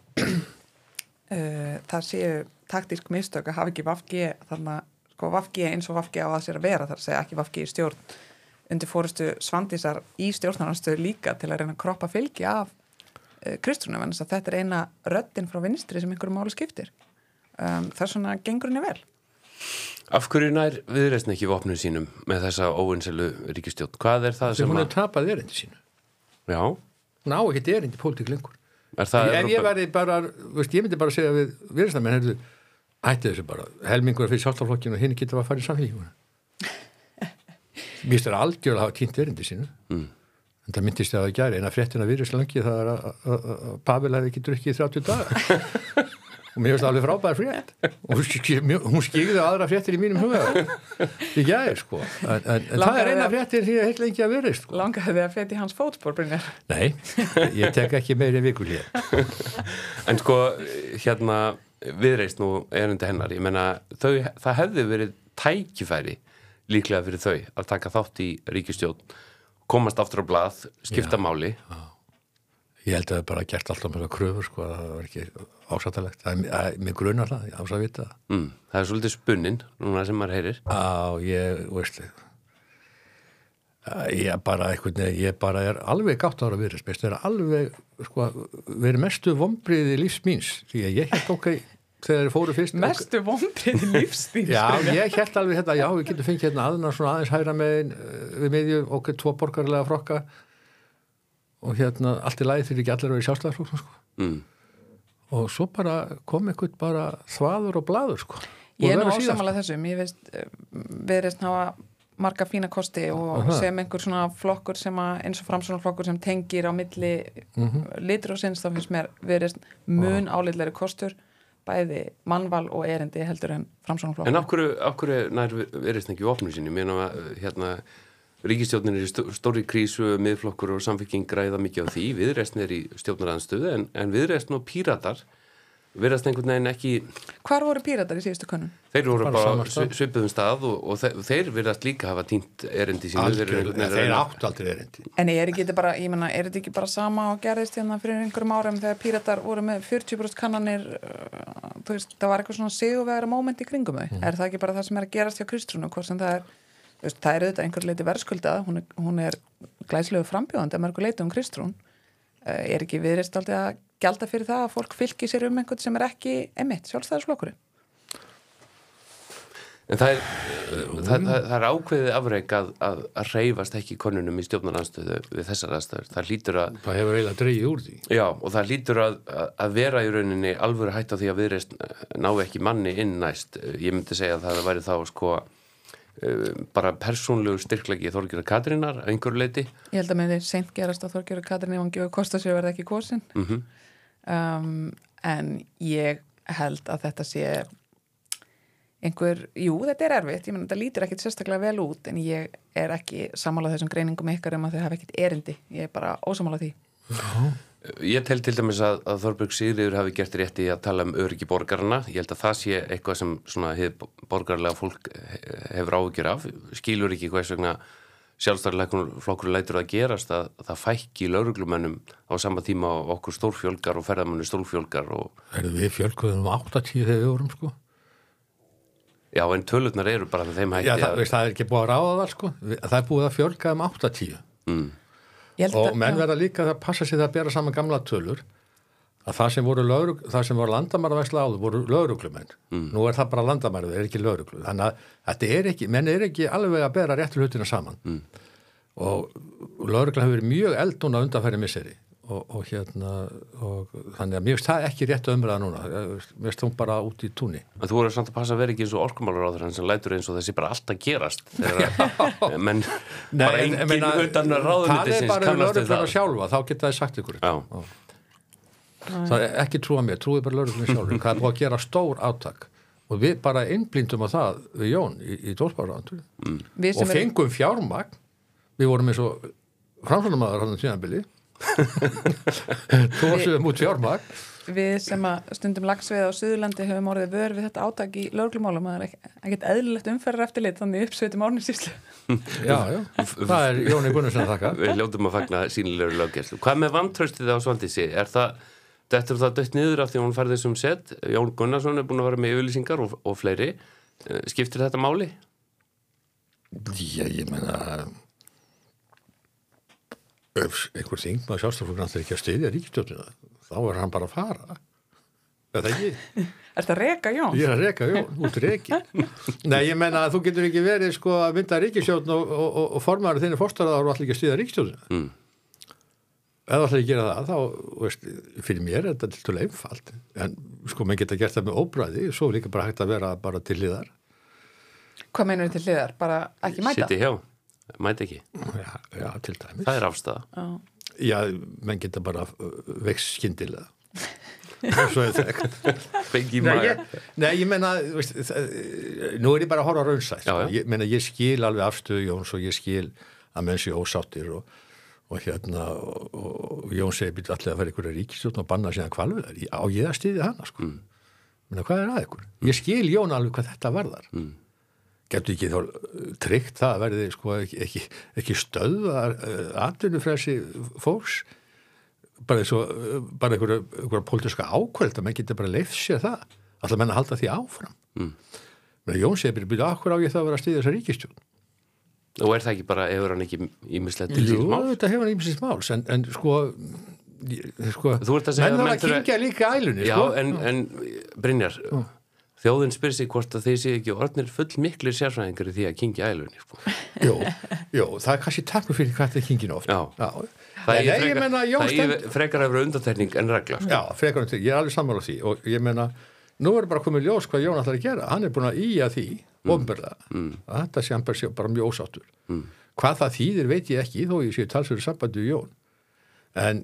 uh, það séu taktísk mistök að hafa ekki V G, þannig að sko V G eins og V G á að sér að vera, þar að segja ekki V G í stjórn undir fórustu Svandísar í stjórnarnarstöðu líka til að reyna að kroppa fylgi af uh, Kristrúnu, en þess að þetta er eina röddin frá vinstri sem einhverju máli skiptir. Um, það er svona gengur henni vel. Af hverju nær Viðreisn ekki vopnum sínum með þessa óvinsælu ríkisstjórn? Hvað er það sem, sem hún er tapað erindi sínu? Já. Ná, ekkert erindi pólitík lengur. Er það ef Evrópa... ég væri bara, veist, ég myndi bara segja við Viðreisn, menn hefðu, hætti þessu bara, helmingur fyrir sjálfstæðisflokkinn og hinn getur að fara í samfélkinguna. Mér finnst það algjörlega að hafa týnt erindi sínu. Mm. En það myndist ég að það gæri, eina fréttina Viðreisn lengi, það er að Pavel hefði ekki drukkið í þrjátíu daga. Og mér finnst það alveg frábæðar frétt og hún skýrði aðra fréttir í mínum huga í gæri, sko en, en, en það er eina fréttir því að heilt lengi að vera, sko. Langaði þið að frétt í hans fótspor, Brynjar? Nei, ég tek ekki meiri vikur hér. En sko, hérna Viðreisn og erindi hennar, ég meina þau, það hefði verið tækifæri líklega fyrir þau að taka þátt í ríkisstjórn, komast aftur á blað, skipta já, máli já. Ég held að það bara gert alltaf með kröfur, sko, að það var ekki ásættalegt. Það er mér grunar það, ég ás að vita það. Mm, það er svolítið spunnin, núna sem maður heyrir. Já, ég, veist ég bara eitthvað, ég bara er alveg gátt ára virðist, veist, það er alveg, sko, verið mestu vombriði lífs míns, því að ég held okkar þegar þeir fóru fyrst. Mestu vombriði lífs míns? Já, ég held alveg þetta, já, við getum fengið hérna aðna svona aðeins hægra megin við miðju okkur tvo borgarlega frokka og hérna allt í lagi þegar ekki allir verið sjálfstæðisflokk, sko. Mm. Og svo bara kom einhvern bara þvaður og blaður, sko. Ég er nú ásamála þessum, ég veist Viðreisn hafa marga fína kosti og Aha. sem einhver svona flokkur sem að, eins og framsóknarflokkur sem tengir á milli mm-hmm. litur og sinns, þá finnst mér Viðreisn mun álitlegri kostur. bæði mannval og erindi heldur en framsóknarflokkur. En af hverju, af hverju nær Viðreisn ekki opnum sinni? Mér meina hérna ríkisstjórnin er í stó- stóri krísu, miðflokkur og samfylking græða mikið á því, Viðreisn er í stjórnaraðstöðu en, en Viðreisn og Píratar virðast einhvern veginn ekki. Hvar voru Píratar í síðustu könnun? Þeir voru Bara bara sama stað. svipuðum stað og, og þeir, þeir virðast líka hafa týnt erindi sínu. Þeir eru Algjör, einhvern veginn að þeir reyna- áttu aldrei erindi. En er ekki þetta bara, ég menna, er þetta ekki bara sama og gerðist hérna fyrir einhverjum árum þegar Píratar voru með fjörutíu prósent kannanir, uh, þú veist, það var eitthvað svona sigurvegara moment í kringum þau. Mm. Er það ekki bara það sem er að gerast hjá Kristrúnu, hvort sem það er, þú veist, það er auðvitað einhver leiti verðskuldað, hún er, hún er glæslegu frambjóðandi að mörgu leiti um Kristrún. Uh, er ekki Viðreisn aldrei að gjalda fyrir það að fólk fylki sér um einhvern sem er ekki emitt, sjálfstæðisflokkurinn? En það er, það, það, það er ákveðið afrek að, að, að reyfast ekki konunum í stjórnaraðstöðu við þessar aðstæður. Það hlýtur að, Það hefur eiginlega dreigið úr því. já, og það hlýtur að, að vera í rauninni alvöru hætt á því að Viðreisn ná ekki manni inn næst. Ég myndi segja að það væri þá sko bara persónlegur styrklegi Þorgerðar Katrínar að einhverju leiti. Ég held að með því seint gerast að Þorgerður Katrín ef hann gefur kost að sér verða ekki kosin. Mm um, en ég held að þetta sé einhver, jú, þetta er erfitt, ég menn, þetta lítur ekkit sérstaklega vel út, en ég er ekki sammála þessum greiningum ykkar um að þau hafa ekkit erindi, ég er bara ósammála því. Já. Ég tel til dæmis að, að Þorbjörg Sigríður hafi gert rétt í að tala um öryggi borgarna. Ég held að það sé eitthvað sem svona hið borgarlega fólk hefur áhyggjur af. Skilur ekki hvers vegna sjálfstæðisflokkur lætur að gerast að það fækki lögreglumönnum á sama tíma og okkur stórfjölgar og ferðamannu stórfjölgar og... Erum við fjölkuðum um áttatíu þegar við vorum, sko? Já, en tölurnar eru bara með þeim hætti Já, það, að... veist, það er ekki búið að ráða það, sko. Það er búið að fjölka um áttatíu. Mm. Og menn verða líka að passa sig það að bera saman gamla tölur að það sem voru, lögrug, það sem voru landamæravæsla áður voru lögreglumenn. Mm. Nú er það bara landamæra, það er ekki lögreglu. Þannig að þetta er ekki, menn er ekki alveg að bera réttu hlutina saman. Mm. Og lögregla hefur verið mjög eld núna undanfæri misseri og, og hérna, og þannig að mér finnst það ekki réttu umræða núna. Mér finnst hún bara út í túni. En þú voru samt að passa að vera ekki eins og orkumálaráðherrann sem lætur eins og þessi bara alltaf gerast. Þegar, menn Nei, bara en, engin meina, utan ráðuneytisins það er bara kannast við lögregluna sjálfa, þá geta það sagt ykkur. Já. Það er ekki trúa mér, trúið bara lögregluna sjálfur. Það er búið að gera stór átak og við bara innblindum á það við Jón í, í dómsmálaráðuneytinu mm. og fengum fjármagn. Við vorum eins og framsóknarmaður hann á tímabili tóðsum út fjármagn. Við sem að stundum lagsveið á Suðurlandi höfum orðið vör við þetta átak í lögreglumálum, það er ekkert eðlilegt umferðar eftirlit þannig uppsveitum árnissýslu. Já, já, það er Jóni Gunnarsson að þakka. Við ljótum að fagna sýnilegur löggæslu. Hvað með vantraustið á Svandísi? Er það, þetta er það dött niður af því að hún færði þessum set? Jón Gunnarsson er búin að vera með yfirlýsingar og, og fleiri. Skiptir þetta máli? Já, ég meina ef einhver þingmaður sjálfstæðisflokkur náttúrulega ekki að styðja ríkisstjórnina, þá er hann bara að fara. Er það ekki? Er það reka Jón? Ég er að reka Jón, út rekin. Nei, ég menna að þú getur ekki verið sko að mynda ríkisstjórn og, og, og, og formaður þinni fórstæðar og allir ekki að styðja ríkisstjórnina. Mm. Ef það allir ekki gera það, þá, veist, fyrir mér er þetta til tóla einfalt. En sko, menn geta gert það með óbræði, svo líka bara hægt að vera bara til hliðar. Hvað meinur þið til hliðar? Bara ekki mæta? Sitти hjá, mæta ekki. Já, já, til dæmis. Það er afstæða. Já. Já, menn geta bara vext skyndilega. Svo er þekkt. Fengi í Nei, maga. ég, nei, ég menna, veist, það, nú er ég bara að horfa raunsætt. Já, já. Ég menna, ég skil alveg afstöðu Jóns og ég skil að menn sé ósáttir og, og hérna, og, og Jón segir býtt allir að vera ykkur ríkisstjórn og banna síðan hvalveiðar. Á ég að styðja hana, sko. Mm. Menna, hvað er að ykkur? Ég skil Jón alveg hvað þetta varðar. Mm. Getur ekki þá tryggt það að verði sko ekki, ekki, ekki stöðva atvinnufrelsi fólks bara eins og bara einhverja, einhverja pólitíska ákvöld að menn getur bara leyft sér það alltaf menn að halda því áfram. Mm. Men Jón segir byrja, byrja, akkur á ég það að vera að styðja þessa ríkisstjórn. Og er það ekki bara, hefur hann ekki ímislegt til Jú, síns máls? Jú, þetta hefur hann ímislegt máls, en, en sko, sko Þú ert að segja menn að þarf menn að kynkja líka ælunni, Já, sko. en, en Brynjar, Já. þjóðin spyr sig hvort að þeir séu ekki orðnir full miklir sérfræðingar í því að kynkja ælunni, sko. Jú, jú, það er kannski takku fyrir hvað þetta er kynkinu oft. Já. Já. Það En er ég frekar, meina, Jón það stend- er frekar að vera undantekning en regla, sko. Já, frekar um því, ég er alveg sammála því og ég meina, nú er bara komið ljós hvað Jón ætlar að gera, hann er búin að ýja því mm. ofnbörlega, mm. að þetta sé hann bara, sé bara mjög ósáttur. Mm. Hvað það þýðir veit ég ekki, þó ég sé talsverður sambandi við Jón, en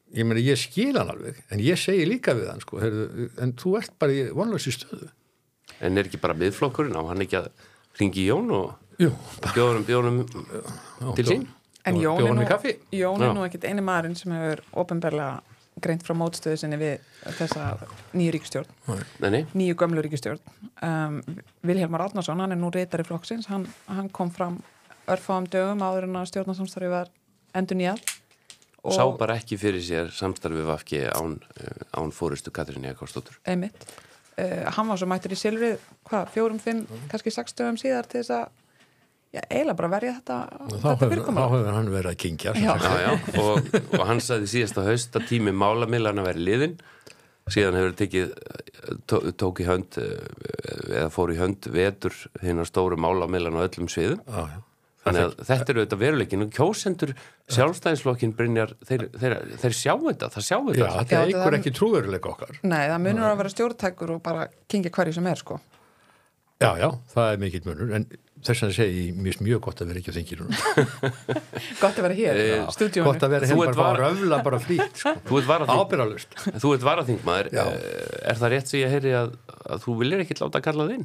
ég meni, ég skil hann alveg, en ég segi líka við hann, sko, heyrðu, en þú ert bara í vonlausi stöðu. En er ekki bara miðflokkurinn á hann ekki að hringi í Jón og Jú, bjóðum bjóðum til sín? En Jón er bjóðum nú, í kaffi. Jón er Já. nú ekkit eini maðurinn sem hefur opinberlega greint frá mótstöðu sinni við þessa nýju ríkistjórn, Nei, nei. nýju gömlu ríkistjórn. Um, Vilhjálmar Árnason, hann er nú ritari flokksins, hann, hann kom fram örfáum dögum áður en að stjórnarsamstarfi var endurnýjað. Sá bara ekki fyrir sér samstarfi V G án, án fórustu Katrínu Jakobsdóttur. Einmitt. Uh, hann var svo mættur í Silfrið, hvað, fjórum, fimm, kannski sex dögum síðar til þess að já, eiginlega bara verja þetta, Þá þetta hefur, þá fyrirkomulag. hefur hann verið að kynkja. Já. Já, já, og, og hann sagði síðasta haust að tími málamiðlana væri liðin, síðan hefur tekið, tó, tók í hönd, eða fór í hönd vetur hinnar stóru málamiðlana á öllum sviðum. Já, já. Þannig að þetta eru þetta veruleikin og kjósendur sjálfstæðisflokkin Brynjar, þeir, þeir, þeir sjá þetta, það sjá Já, þetta. þetta Já, eigur það- ekki trúveruleika okkar. Nei, það munur að vera stjórntækur og bara kynkja hverju sem er, sko. Já, já, það er mikill munur, en þess að segi mjög mjög gott að vera ekki á þinginu. Gott að vera hér, Eh, stúdíónu. Gott að vera Þú hér ert bara að var- röfla bara frýtt, sko. Þú ert varaþing, Ábyrgðarlaust. þú ert varaþingmaður, Já. er það rétt sem ég heyri að, að þú viljir ekkert láta kalla þinn?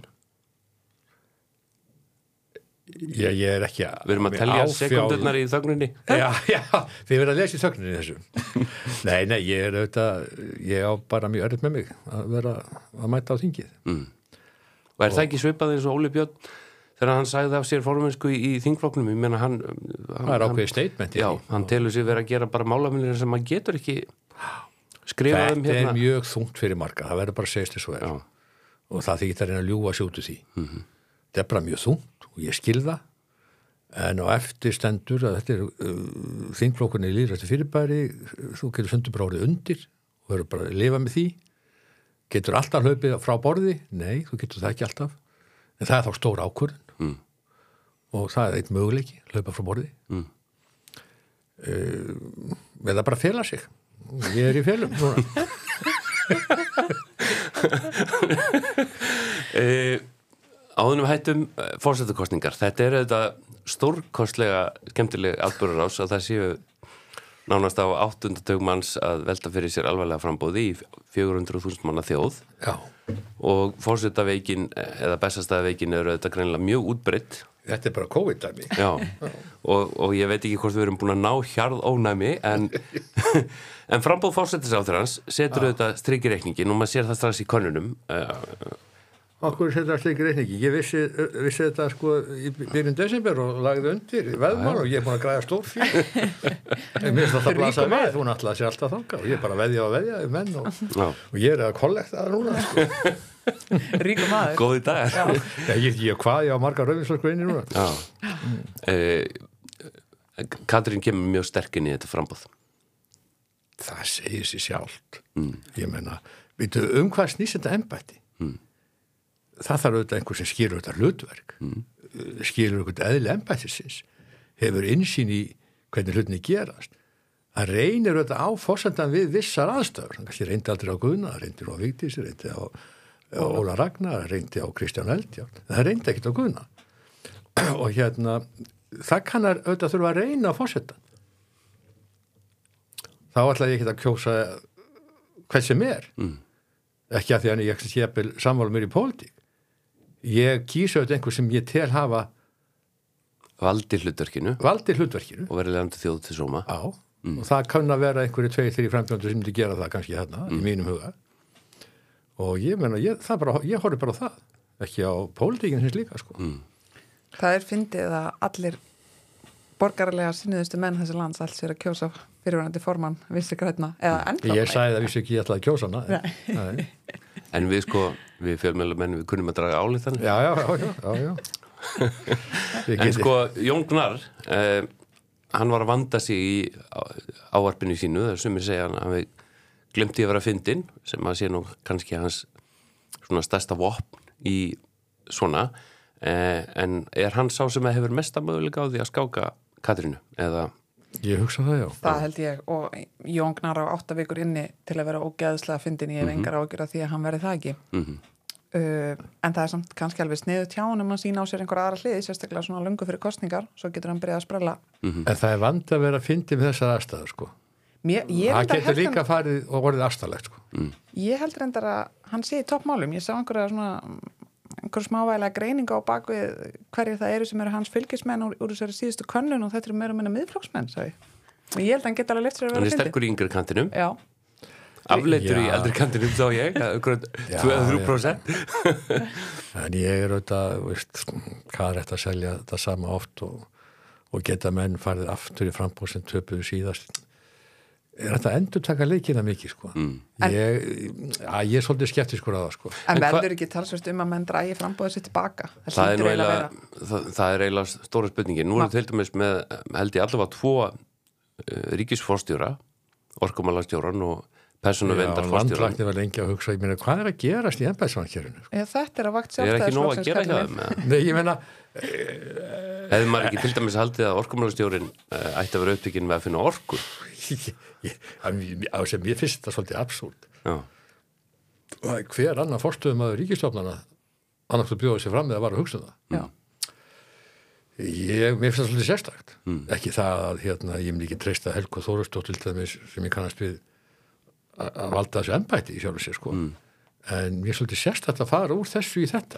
Ég, ég er ekki að... Við erum að telja sekundurnar í þögninni. Já, já, þið verður að lesa í þögninni þessu. Nei, nei, ég er auðvitað, ég á bara mjög örð með mig að vera að mæta á þingið. Mm. Og er það ekki svipað eins og Óli Björn þegar hann sagði af sér formennsku í, í þingflokknum, ég meina hann... hann Það er hann- ákveðið statement. í Já, því. hann telur sig vera að gera bara málamillir sem hann getur ekki skrifað um Þetta hérna. er mjög þungt fyrir marga, það verður bara að segja þess svo er. Já. Og það þykir það reyna að ljúga sjótu því. Mm-hmm. Þetta er bara mjög þungt og ég skil það, en á eftir stendur að þetta er uh, þingflokkunni í lýðrætti fyrirbæri, þú getur sundur bara orðið undir og verður bara að lifa með því. Getur alltaf hlaupið frá borði? Nei, þú getur það ekki alltaf. En það er þá stór ákvörðun Mm. og það er eitt möguleiki, hlaupa frá borði. Mm. Uh, eða bara fela sig. Ég er í felum núna. e, Áðunum hættum fórsetakostningar. Þetta er auðvitað stórkostlega skemmtileg atburðarás að það séu nánast á áttundatug manns að velta fyrir sér alvarlega frambóði í fjögur hundruð þúsund manna þjóð. Já, Og fórsetaveikin eða bestastæðaveikin eru auðvitað greinilega mjög útbreytt. þetta er bara COVID-dæmi. Já, og, og ég veit ekki hvort við erum búin að ná hjarðónæmi en, en frambóð fórsetisráðherrans setur auðvitað strikir reikningin og maður sér það strax í könnunum. Okkur er þetta slikir reikningi. Ég vissi, vissi þetta sko í byrjun desember og lagði undir í veðmál og ég er búin að græða stór fyrir. Ég minnst alltaf að blasa við, hún alltaf sér alltaf þangað og ég er bara veðja og veðja um menn og, og ég er að kollekta það núna. Sko. Ríkum maður. Góði dagar. Já, ég, ég hvað, ég á margar rauðinslösku inni núna. Já. Eh, Katrín kemur mjög sterkinn í þetta frambóð. Það segir sér sjálft. Mm. Ég menna, veitu, um hvað snýst þetta embætti? Mm. Það þarf auðvitað einhver sem skýrur þetta hlutverk, mm. skýrur auðvitað eðli embættisins, hefur innsýn í hvernig hlutinni gerast. Það reynir auðvitað á fórsendan við vissar aðstöður. Það kannski reyndi aldrei á Guðna, það reyndi á Vigdísi, reyndi á Óla Ragnar, reyndi á Kristján Eldjárn. Það reyndi ekkert á Guðna. Og hérna, það kann að auðvitað þurfa að reyna á fórsendan. Þá ætla ég ekki að kjósa hvern sem er. Mm. Ekki að því að ég sé samvála mér í pólitík. Ég kýsa auðvitað einhver sem ég tel hafa Valdi hlutverkinu valdi hlutverkinu. og verið lefandi þjóð til sóma. Já, mm. og það kann að vera einhverju tveir, þrjir frambjöndur sem myndi gera það kannski þarna, mm. í mínum huga. Og ég menna, ég, bara, ég horfi bara á það, ekki á pólitíkin hins líka, sko. Mm. Það er fyndið að allir borgarlega sinniðustu menn þessi lands alls er að kjósa fyrirverandi formann Vinstri grænna, eða ennþá. Ég sagði það vissi ekki ég ætlaði að kjósa hana. En, nei. En við sko, við fjölmjölamenn, við kunnum að draga álítan. Já, já, já, já, já, já. En sko, Jón Gnarr, eh, hann var að vanda sig í ávarpinu sínu, þar sem ég segja hann að við glemti að vera fyndin, sem að sé nú kannski hans svona stærsta vopn í svona, eh, en er hann sá sem hefur mesta möguleika á því að skáka Katrínu, eða... Ég hugsa það, já. Það held ég, og Jón Gnarr á átta vikur inni til að vera ógeðslega fyndin, ég hef engar ágjur af því að hann verið það ekki. Mm-hmm. Uh, en það er samt kannski alveg sniðu tján um að sína á sér einhver aðra hliði, sérstaklega svona löngu fyrir kostningar, svo getur hann byrjað að sprella. Mm-hmm. En það er vandi að vera fyndið með þessar aðstæður, sko. Mér, ég það reyndar getur held líka hann- farið og orðið afstæðlegt sko. Ég held reyndar að hann sé í toppmálum. Ég sá einhverja svona einhverja smávægilega greininga á bakvið hverju það eru sem eru hans fylgismenn úr, úr þessari síðustu könnun og þetta eru meira og minna miðflokksmenn, sagði. Og ég held að hann geti alveg leyft sér að Hann vera er fyndinn. sterkur í yngri kantinum, Já, afleitur í Já. eldri kantinum þá ég, tvö til þrjú prósent. En ég er auðvitað, veist, hvað er þetta að selja þetta sama oft og, og geta menn farið aftur í frambúð sem töpuðu síðast. Er þetta endur taka leikina mikið, sko? Mm. Ég, að, ég er svolítið skeptiskur að það, sko. en, En hva- verður ekki talsvert um að menn drægi frambóðið sér tilbaka. Það er, hlýtur nú eiginlega að eiginlega, það, það er eiginlega stóra spurningin. Nú Ma- erum til dæmis með, held ég allavega tvo uh, ríkisforstjóra, orkumálastjóran og persónuverndar Landlæknir var lengi að hugsa, ég meina, hvað er að gerast í embæðisvankjörinu? Já, þetta er að vakt Það er ekki nóg að sjálfstæðisflokksins, gera hjá kallar þeim. við. eða? Nei, ég meina, Hefði maður ekki til dæmis haldið að orkumálastjórin uh, ætti að vera upptökin með að finna orku? ég, ég, að- á sem ég finnst þetta svolítið absúrt. Já, Hver annar forstöðumaður ríkisstofnana annars að bjóða sér fram með að vara að hugsa um það. Já. Ég, mér finnst það svolítið sérstakt. Mm. Ekki það að hérna, ég myndi ekki treysta Helgu Þórusdóttur til dæmis sem ég kannast við að að valda þessu embætti í sjálfu sér, sko. Mm. En mér er svolítið sérstakt að fara úr þessu í þetta.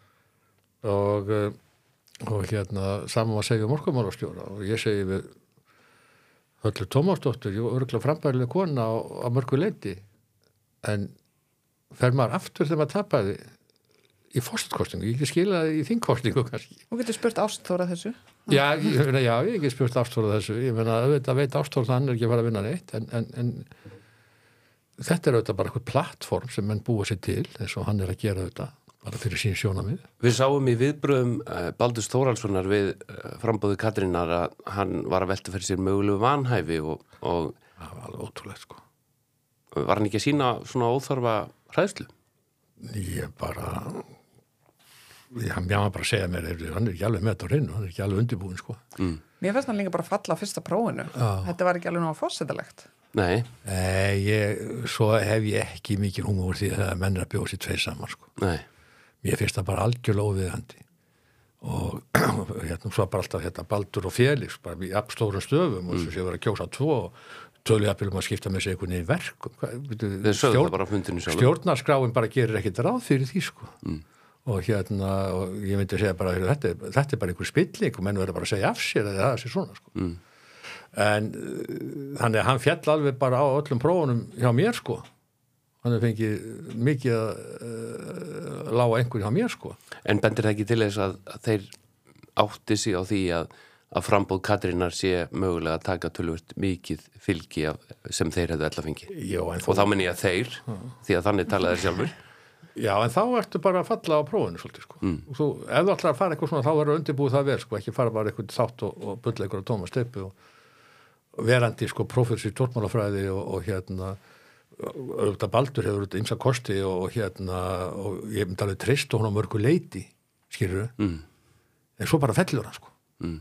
Og, eh, og hérna, saman að segja um orkumálastjóra og ég segi við Höllu Tómasdóttur, ég var örgulega frambærilega kona á, á mörgu leyti, en fer maður aftur þegar maður tapaði í forsetakostingu, ég ekki skilaði í þingkostingu kannski. Þú getur spurt Ástþóra þessu. Já, ég, meina, já, ég ekki spurt Ástþóra þessu, ég meina, auðvitað veit Ástþóra hann er ekki að fara að vinna neitt, en, en, en þetta er auðvitað bara eitthvað plattform sem menn búa sér til, eins og hann er að gera auðvitað, bara fyrir sín sjónamið. Við sáum í viðbröðum uh, Baldurs Þórhallssonar við uh, frambóðu Katrínar að hann var að velta fyrir sér mögulegu vanhæfi og, og Það var alveg ótrúlegt, sko. var hann ekki að sína svona óþarfa hræðslu? Ég bara, ég, hann var bara að segja mér, hann er ekki alveg með þetta á hreinu, hann er ekki alveg undirbúin, sko. Mm. Mér fannst hann líka bara falla á fyrsta prófinu. Já. Þetta var ekki alveg náða fórsetalegt. Nei, Nei, ég, svo hef ég ekki mikið húmor því að menn er að bjóða sér tveir saman, sko. nei. Mér finnst það bara algjörlega óviðandi og hérna svo bara alltaf hérna Baldur og Félix bara í apstórum stöfum og svo sé vera að kjósa tvo og tölujafnilum að skipta með sig einhvern veginn verkum. Þeir sögðu það bara á fundinu sjálf. Stjórnarskráin bara gerir ekkit ráð fyrir því, sko. Mm. Og hérna, og ég myndi segja bara, þetta, er- þetta er bara einhver spilling og menn verður bara að segja af sér eða það sé svona, sko. Mm. En uh, þannig að hann fjall alveg bara á öllum prófunum hjá mér, sko. Hann er fengið mikið að uh, lága einhvern hjá mér, sko. En bendir það ekki til þess að, að þeir átti sig á því að, að frambóð Katrínar sé mögulega að taka tölvöld mikið fylgi af, sem þeir hefðu ella fengið? Já, en Og þá menn ég að þeir, því að þannig talaði þeir sjálfur. Já, en þá ertu bara að falla á prófunu svolítið, sko. Mm. Og þú, ef þú ætlar að fara eitthvað svona, þá verður undirbúið það vel, sko, ekki fara bara eitthvað þátt og, og bulla eitthvað á tóma steipu og, og verandi, sko, prófessor í stjórnmálafræði og, og hérna, auðvitað Baldur hefur auðvitað ymsa kosti og, og hérna, og ég myndi alveg treyst og hún á mörgu leiti, skilur við, mm. en svo bara fellur hann, sko. Mm.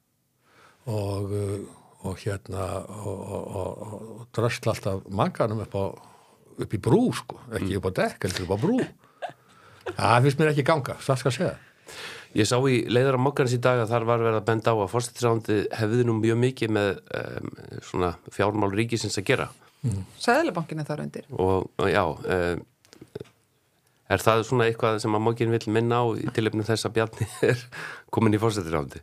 Og, og hérna, og, og, og, og drösla alltaf makanum upp á upp í brú, sko, ekki upp á dekk, heldur upp á brú. Það finnst mér ekki ganga, það skal segja. Ég sá í leiðar á Moggarins í dag að þar var verið að benda á að forsættisráðuneytið hefði nú mjög mikið með um, svona fjármál ríkisins að gera. Mm. Seðlabankinn er þar undir. Og, og já, um, er það svona eitthvað sem að Moggarin vill minna á í tilefnum þess að Bjarni er komin í forsættisráðuneytið?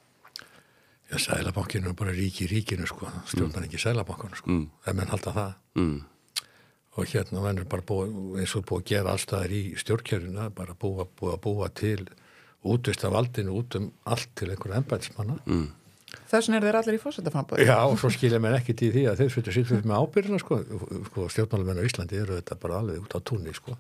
Já, Seðlabankinn er bara ríki í ríkinu, sko, stjórnar mm. ekki Seðlabankinu, sko, mm. ef menn halda það. Mm. Og hérna menn er bara búið, eins og búið að gera allstaðar í stjórnkerfinu, bara búið, búið að búa til útvista valdinu út um allt til einhverja embættismanna. Mm. Þess vegna eru þeir allir í forsetaframboði. Já, og svo skilja menn ekkit í því að þeir fyrir sýttum með ábyrðina, sko, sko stjórnmálamenn á Íslandi eru þetta bara alveg út á túnni, sko.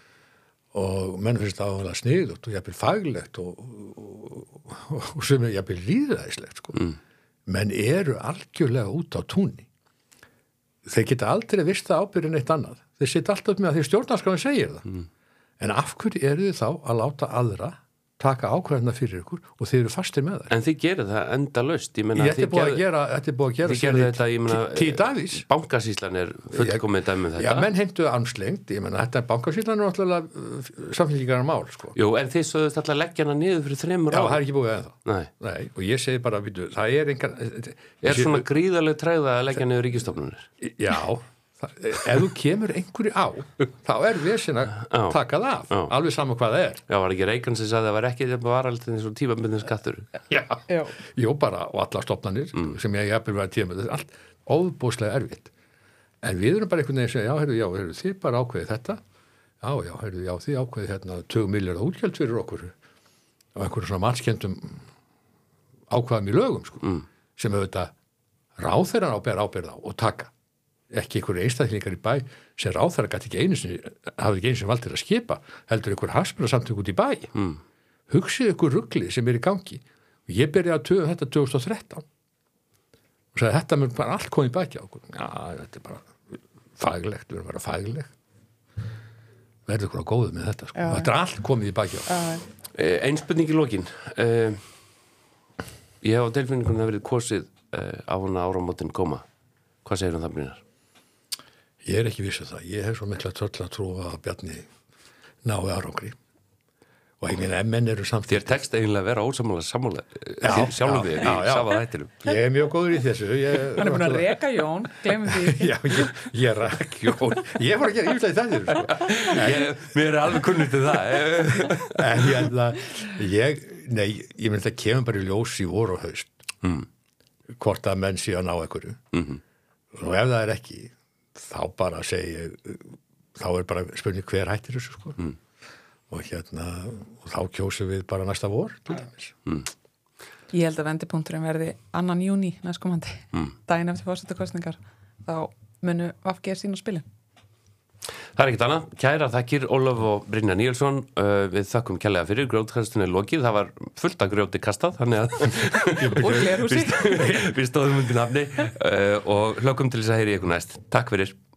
Og menn finnst það áhugalega sniðugt og jafnvel faglegt og, og, og, og sem er jafnvel líðræðislegt, sko. Mm. Menn eru algjörlega út á túnni. Þeir geta aldrei vist það ábyrðin eitt annað. Þeir sitja alltaf með að því stjórnarskráin segir það. Mm. En af hverju eru þið þá að láta aðra taka ákvæðina fyrir ykkur og þeir eru fastir með það. En þið gerir það endalaust, ég meina Þetta er búið að gera, þetta er búið að gera þið gerðu þetta, ég meina Tíu Davís. Bankasýslan er fullkomið dæmi um þetta. Já, menn heimtuðu armslengd, ég meina þetta bankasýslan er náttúrulega samfélgingar mál, sko. Jú, en þið sögðust alltaf að leggja hana niður fyrir þremur Já, árum. það er ekki búið ennþá. Nei. Nei, og ég segi bara, við, það er engan Er svona gríðarleg tregða að leggja niður ríkisstofnunir? Já, það, ef þú kemur einhverju á, þá er vesinn að taka það af, Já. alveg saman hvað það er. Já, var ekki Reykján sem sagði að það var ekki þetta varaldið eins og tímabundin skattur. Já, Já. jú bara, og alla stofnanir sem ég jafnvel var tíma, þetta er allt óbúslega erfitt. En við erum bara einhvern veginn að segja, já, heyrðu, já, heyrðu, þið bara ákveðið þetta, já, já, heyrðu, já, þið ákveðið hérna tveggja milljarða útgjöld fyrir okkur og einhverjum svona matskendum ákvæðum í lögum, sko, mm. sem auðvitað ráðherran áber ábyrða og taka. Ekki einhverju einstaklingar í bæ sem ráðherra gæti ekki einu sinni, hafði ekki einu sinni vald til að skipa, heldur einhver hagsmunasamtök út í bæ. Mm. Hugsið ykkur rugli sem er í gangi. Og ég byrjaði að töða þetta tvö þúsund og þrettán og sagði þetta mun bara allt komið í bæki á okkur. Já, þetta er bara faglegt, við erum bara faglegt. Verður ykkur á góðu með þetta, sko. Já. Þetta er allt komið í bæki á okkur. Eh, ein spurning í lokin. Eh, ég hef á tilfinningunum að verið kosið eh, á hana áramótin koma. Hvað segir um það, Brynjar? Ég er ekki viss um það. Ég hef svo mikla tröll að trúa að Bjarni nái árangri. Og ég meina, menn eru samt... Þér tekst eiginlega að vera ósammála sammála sjálfum þér í sama þættinum. Ég er mjög góður í þessu. Ég, Hann er búin að reka Jón, glemum því. Já, ég, ég rak Jón. Ég var að gera yfirlega í þættinum, sko. Ég, mér er alveg kunnur til það. En ég held að ég, nei, ég myndi að kemur bara í ljós í vor og haust. Mm. Hvort að menn sé að ná einhverju. Mm-hmm. Og ef það er ekki, þá bara segi ég, þá er bara spurning hver hættir þessu, sko. Mm. Og hérna, og þá kjósum við bara næsta vor, til dæmis. Mm. Ég held að vendipunkturinn verði annan júní næstkomandi, mm. daginn eftir forsetakosningar, þá munu V G sín á spilin. Það er ekkert annað. Kæra þakkir Ólaf og Brynjar Níelsson. Uh, við þakkum kærlega fyrir, grjótkastunni er lokið. Það var fullt af grjóti kastað, þannig að Úr glerhúsi. við stóðum undir nafni uh, og hlökkum til þess að heyri ykkur næst. Takk fyrir.